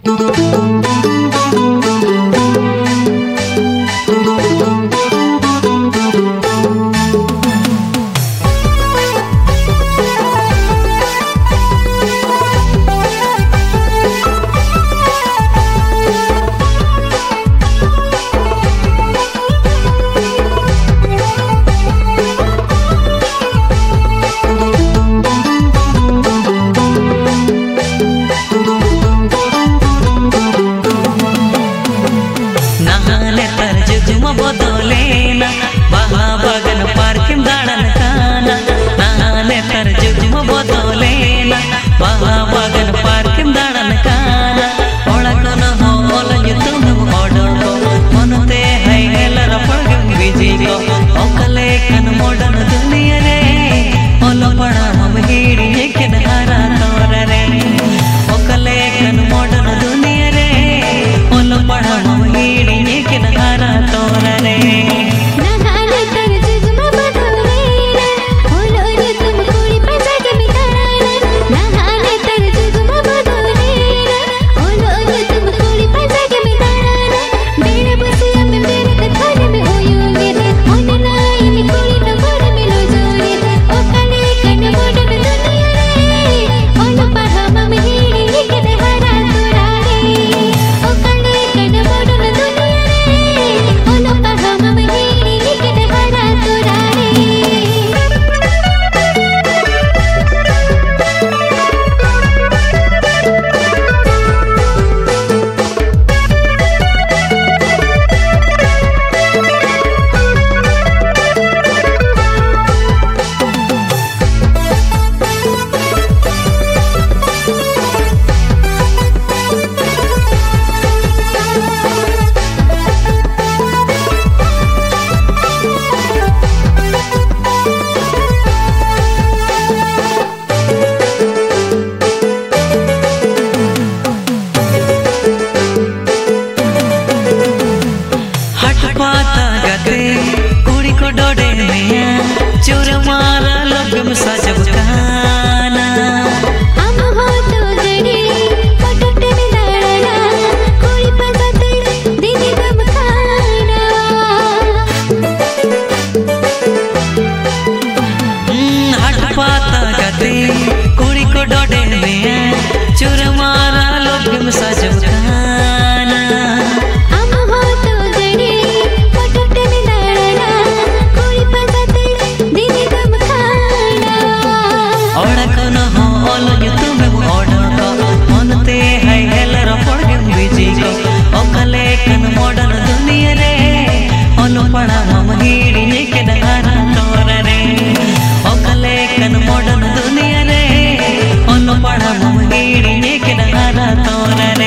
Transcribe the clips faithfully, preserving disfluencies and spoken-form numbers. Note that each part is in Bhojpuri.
बदलेना बागन पार्क दाड़न काना नाने तर जुगम बदलेना बागन पार्क दाड़न काना ओळकन होल युतुम ओडो मनते है हेलर पड़गम बिजी को ओकले कन मॉडर्न दुनिया रे ओलो पड़ा मम हीड़ी एकन हारा तोर रे ओकले कन मॉडर्न दुनिया रे ओलो पड़ा मम हीड़ी एकन हारा तोर रे कुड़ी को डोडे में चोर मारा लगम सजब काना हम हो तो जड़ी पटटे में दाड़ा कोई पगते दीदी दम खाना हट पाता गते कुड़ी को डोडे में चोर मारा लगम सजब काना मॉडर्न दुनिया रे ओलो पड़ा मम हीड़ी नेके नगारा तोर रे ओकले कन मॉडर्न दुनिया रे ओलो पड़ा मम हीड़ी नेके नगारा तोर रे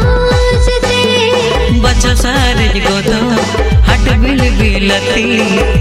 हट बिल बिलती